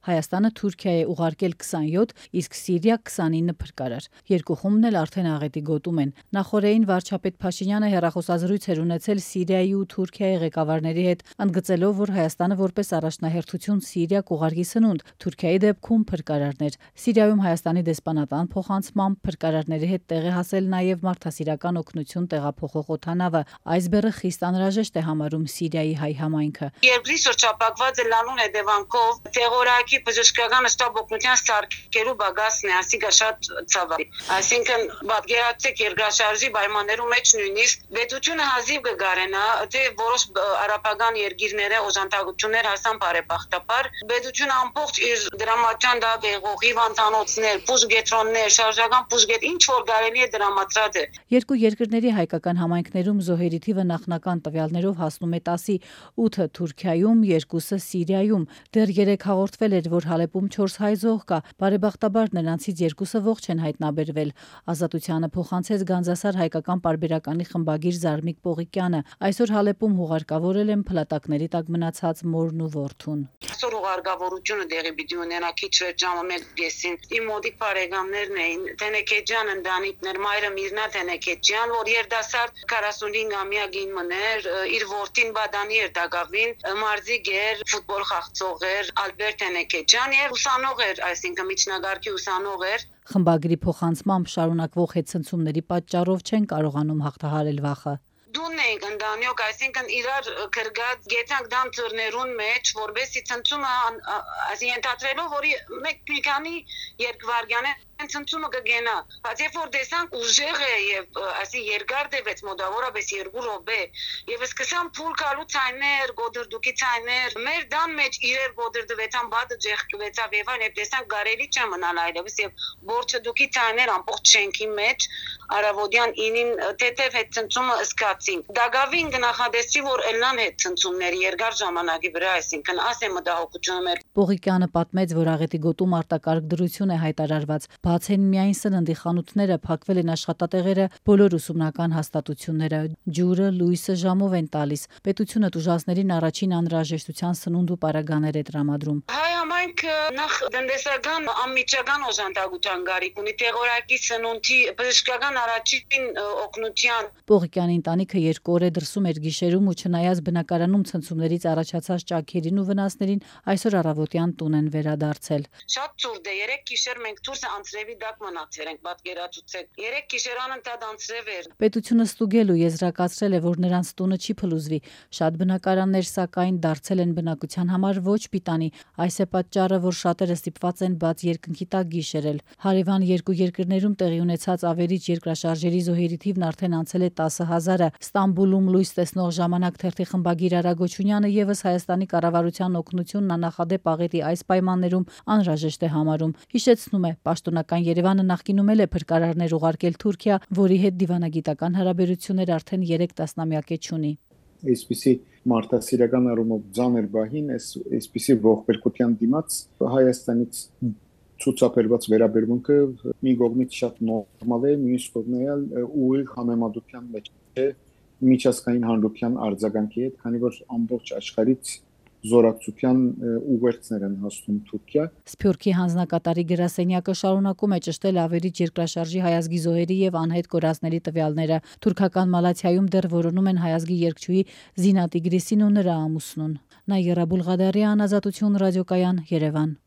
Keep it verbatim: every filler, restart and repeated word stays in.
Հայաստանը Թուրքիա է ուղարկել քսանյոթ, իսկ Սիրիա քսանինը փրկարար։ Երկու խումբն էլ արդեն աղետի գոտում են։ Նախորդին վարչապետ Փաշինյանը հեռախոսազրույց էր ունեցել Սիրիայի ու Թուրքիայի ղեկավարների հետ, ընդգծելով, որ Հայաստանը որպես առաջնահերթություն Սիրիա կուղարկի սնունդ, Թուրքիայի դեպքում փրկարարներ։ Սիրիայում Հայաստանի դեսպանատան փոխանցմամբ փրկարարների հետ տեղ է հասել նաև մարդասիրական օգնություն տեղափոխող օդանավը։ Այս բեռը խիստ անհրաժեշտ է համարում Սիրիայի հայ համայնքը։ Երկրի շրջապակված լանուն հետևանքով տեղորակի բժշկական շտաբ օգնության սարքելու բագասն է, ասիկա շատ ցավալի։ Այսինքն պատկերացրեք երկրաշարժի պայմաններում մեջ նույնիսկ պետությունը հազիվ կգարենա, թե որոշ արաբական երկիրները օժանդակություններ հասան բարեբախտաբար, պետությունը ամբողջ իր դրամատյան դա եղող հիվանդանոցներ, բուժկետրոններ, շարժական բուժկետ ինչ որ կարելի է դրամատրած է։ Երկու երկրների հայկական համայնքներում զոհերի թիվը նախնական տվյալներով հասնում է տասի, ութը Թուրքիայում, երկուսը Սիրիայում։ Դեռ երեկ հաղորդվել էր, որ Հալեպում չորս հայ զոհ կա, բարեբախտաբար նրանցից երկուսը ողջ են հայտնաբերվել։ Ազատությանը փոխանցեց Գանձասար հայկական պարբերականի խմբագիր Զարմիկ Պողիկյանը։ Այսօր Հալեպում հուղարկավորել են փլատակների տակ մնացած մորն ու որդուն։ Այսօր հուղարկավորությունը դեղի պիտի ունենա քիչ վեր ժամը մեկ կեսին։ Իմ մոտիկ բարեկամներն էին Թենեկեջյան ընտանիքներ, մայրը Միրնա Թենեկեջյան, որ երդասարդ քառասունհինգամյա կին մներ, իր որդին Բադանի էր դակավին, մարզիկ էր, ֆուտբոլ խաղացող էր Ալբերտ Թենեկեջյան եւ ուսանող էր, այսինքն միջնակարգի ուսանող էր։ Խմբագրի փոխանցմամբ շարունակվող հետցնցումների պատճառով չեն կարողանում հաղթահարել վախը։ Դուն ենք ընդանյոք, այսինքն իրար կրգած գետանք դամ ծրներուն մեջ, որբեսի ցնցումը ենթադրելով, որի մեկ մի քանի երկվարգյան է ցնցումը կգենա։ Բայց երբ որ տեսանք ուժեղ է եւ ասի երկար դեպեց մոտավորապես երկու րոպե եւ սկսան փուլ գալու ցայներ, գոդրդուկի ցայներ, մեր դան մեջ իրեր գոդրդվեցան, բադը ջեղկվեցավ եւ այն եւ տեսանք գարելի չէ մնալ այլևս եւ բորչը դուկի ցայներ ամբողջ շենքի մեջ Արավոդյան ինին թեթև հետ ցնցումը սկացին։ Դագավին գնահատեցի, որ ելնան հետ ցնցումների երկար ժամանակի վրա, այսինքն ասեմ մտահոգությունը մեր։ Պողիկյանը պատմեց, որ աղետի գոտում արտակարգ դրություն է հայտարարված։ Բաց են միայն սննդի խանութները, փակվել են աշխատատեղերը, բոլոր ուսումնական հաստատությունները, ջուրը, լույսը ժամով են տալիս։ Պետությունը տուժածներին առաջին անհրաժեշտության սնունդ ու պարագաներ է տրամադրում։ Հայ համայնքը նախ տնտեսական անմիջական օժանդակության գարիք ունի, տեղորակի սնունդի, բժշկական առաջին օգնության։ Պողիկյանի ընտանիքը երկու օր է դրսում էր գիշերում ու չնայած բնակարանում ցնցումներից առաջացած ճաքերին ու վնասներին այսօր առավոտյան տուն են վերադարձել։ Շատ ցուրտ է, երեք գիշեր մենք դուրս անցրևի դակ մնացել ենք, պատկերացուցեք։ Երեք գիշերան ընդ անցրև էր։ Պետությունը ստուգել ու եզրակացրել է, որ նրանց տունը չի փլուզվի։ Շատ բնակարաններ սակայն դարձել են բնակության համար ոչ պիտանի։ Այս է պատճառը, որ շատերը ստիպված են բաց երկնքի տակ գիշերել։ Հարևան երկու երկրներում տեղի ունեցած ավերիչ երկրաշարժերի զոհերի թիվն արդեն անցել է տասը հազարը։ Ստամբուլում լույս տեսնող ժամանակ թերթի խմբագիր Արա Գոչունյանը եւս Հայաստանի կառավարության օգնությունն աննախադեպ աղետի այս պայմաններում անհրաժեշտ է համարում։ Հիշեցնում է, պաշտոնական Երևանը նախկինում էլ է փրկարարներ ուղարկել Թուրքիա, որի հետ դիվանագիտական հարաբերություններ արդեն երեք տասնամյակ է չունի։ Այսպիսի մարդասիրական առումով ծանր բահին, այսպիսի ողբերգության դիմաց Հայաստանից ցուցաբերված վերաբերմունքը մի կողմից շատ նորմալ է, մյուս կողմից ուղիղ համեմատության մեջ է միջազգային հանրության արձագանքի հետ, քանի որ ամբողջ աշխարհից զորակցության ուղերձներ են հասնում Թուրքիա։ Սփյուռքի հանձնակատարի գրասենյակը շարունակում է ճշտել ավերիչ երկրաշարժի հայազգի զոհերի եւ անհետ կորածների տվյալները։ Թուրքական Մալաթիայում դեռ որոնում են հայազգի երգչուհի Զինա Տիգրիսին ու նրա ամուսնուն։ Նաիրա Բուլղադարյան, Ազատություն ռադիոկայան, Երևան։